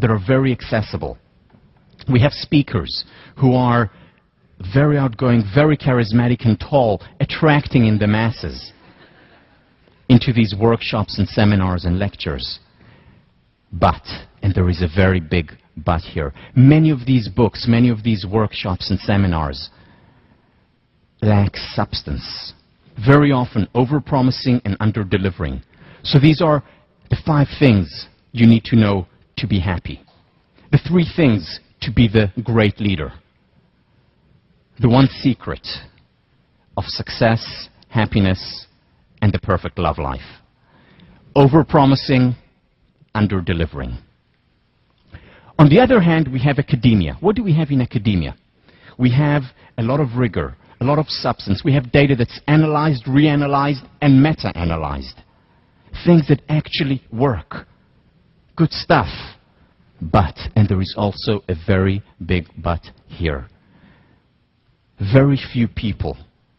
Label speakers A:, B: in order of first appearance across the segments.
A: that are very accessible. We have speakers who are very outgoing, very charismatic and tall, attracting in the masses into these workshops and seminars and lectures. But, and there is a very big but here, many of these books, many of these workshops and seminars lack substance. Very often over-promising and under-delivering. So these are the 5 things you need to know to be happy. The 3 things to be the great leader. The 1 secret of success, happiness, and the perfect love life. Over-promising, under-delivering. On the other hand, we have academia. What do we have in academia? We have a lot of rigor, a lot of substance. We have data that's analyzed, reanalyzed, and meta-analyzed. Things that actually work. Good stuff. But, and there is also a very big but here, very few people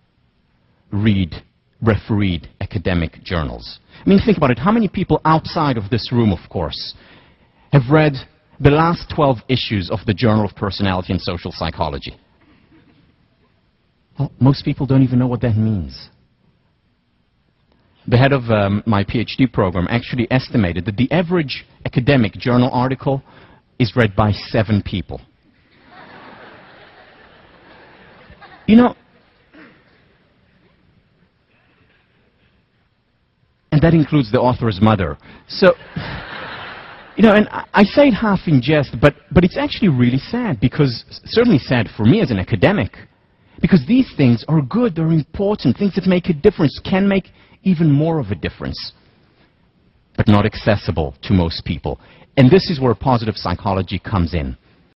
A: refereed academic journals. I mean, think about it. How many people outside of this room, of course, have read the last 12 issues of the Journal of Personality and Social Psychology? Well, most people don't even know what that means. The head of my PhD program actually estimated that the average academic journal article is read by 7 people. You know, and that includes the author's mother. So, you know, and I say it half in jest, but it's actually really sad, because, certainly sad for me as an academic, because these things are good, they're important, things that make a difference, can make even more of a difference, but not accessible to most people. And this is where positive psychology comes in.